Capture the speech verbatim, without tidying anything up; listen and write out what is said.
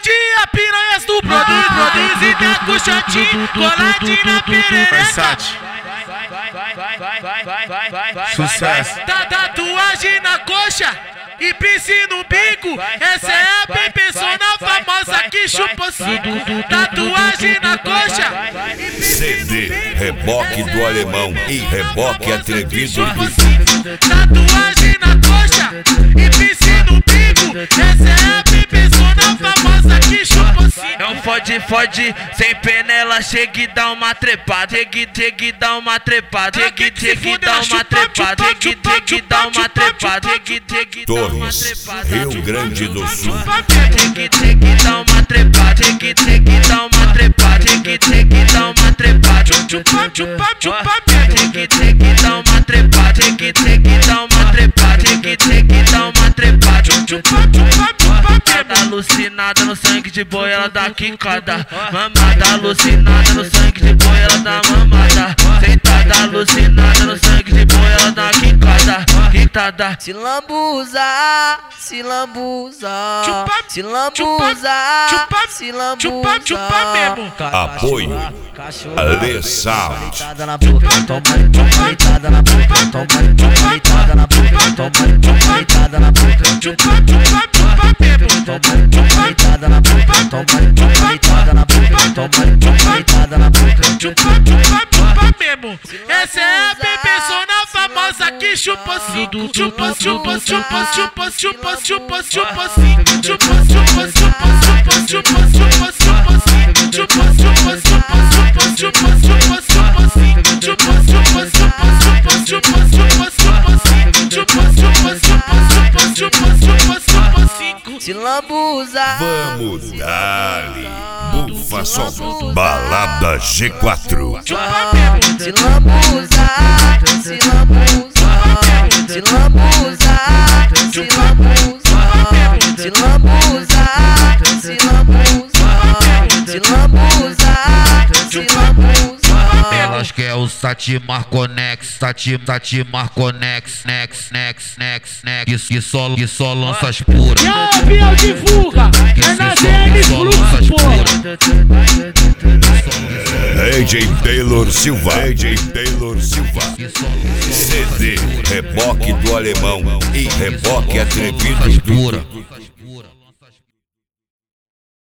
dia, piranhas do produz, produz e tá com shortinho, coladinho na perereca. Sucesso. Tá tatuagem na coxa e piercing no bico. Essa é a Pepessona famosa que chupa cinco. Tatuagem na coxa. C D, reboque do alemão e reboque atrevido. Tatuagem na coxa e piercing no bico. Essa é a Pepessona famosa que chupa cinco. Não fode, fode, sem penela, chega e dá uma trepada. Chega, chega e dá uma trepada. Chega, chega e dá uma trepada. Chega, chega e dá uma trepada. Chega, chega e dá uma trepada. Rio Grande do Sul. Chega, chega e dá uma trepada. Chega, chega e dá uma trepada. Chega, chega e dá uma trepada. Chupa, chupa, chupa. Chega, chega e dá uma trepada. Chega, chega e dá uma trepada. Chega, chega e dá uma trepada. Chupa, chupa, chupa. Tá alucinada no sangue de boi, ela dá quicada. Mamada alucinada no sangue de boi, ela dá mamada. Sentada alucinada no sangue de boi, ela dá quicada. Quitada. Se lambuza, se lambuza, se lambuza, se lambuza. Apoio Alê Sound. Deitada na boca, toma, toma, deitada na boca, toma, toma, deitada na boca, toma, toma, deitada na boca, Chupa, chupa, chupa mesmo. toma, toma, deitada na boca, toma, toma, deitada na boca, toma, toma, deitada na boca, Chupa, chupa, chupa mesmo. Essa é a Pepessona famosa que chupa cinco. Chupa, chupa, chupa, chupa, chupa, chupa, chupa cinco. Chupa, chupa, chupa, chupa, chupa, chupa, chupa cinco. Chupa, chupa, chupa, chupa, chupa, chupa, chupa cinco. Chupa, chupa, chupa, chupa, chupa, chupa, chupa cinco. Chupa, chupa, chupa, chupa, chupa, chupa, chupa cinco. se lambuza. Vamos dar-lhe Bufa Som, Balada G quatro. Chupa mesmo. Se lambuza, se lambuza, se lambuza, se lambuza, se lambuza, se lambuza, se lambuza, se lambuza. Elas quer o Sati Marconex, Sati, Sati Marconex, Nex, Nex, Nex, Nex, que, que, só, que só lança as puras. E a Biel divulga, é na D M Flux, porra. A J Taylor Silva, A J Taylor Silva. C D, reboque do alemão e reboque atrevido. Pura.